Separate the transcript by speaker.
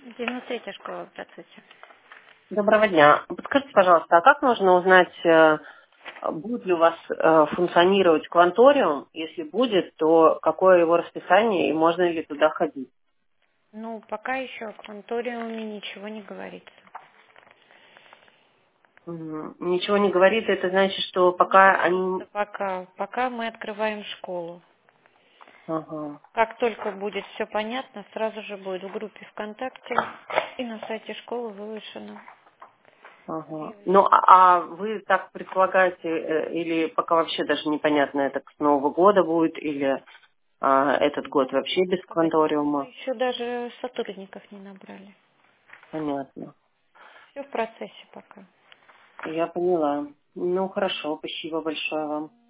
Speaker 1: 93-я школа, здравствуйте.
Speaker 2: Доброго дня. Подскажите, пожалуйста, а как можно узнать, будет ли у вас функционировать кванториум? Если будет, то какое его расписание и можно ли туда ходить?
Speaker 1: Ну, пока еще о кванториуме ничего не говорится.
Speaker 2: Ничего не говорит, это значит, что
Speaker 1: Не
Speaker 2: пока
Speaker 1: говорится
Speaker 2: они...
Speaker 1: пока мы открываем школу.
Speaker 2: Ага,
Speaker 1: Как только будет все понятно, сразу же будет в группе ВКонтакте и на сайте школы вывешено
Speaker 2: ага. Ну,
Speaker 1: объявление.
Speaker 2: а вы так предполагаете, или пока вообще даже непонятно, это с Нового года будет, или этот год вообще без
Speaker 1: Говорится, мы
Speaker 2: кванториума?
Speaker 1: еще даже сотрудников не набрали.
Speaker 2: Понятно.
Speaker 1: Все в процессе пока.
Speaker 2: Я поняла. Ну, хорошо, спасибо большое вам.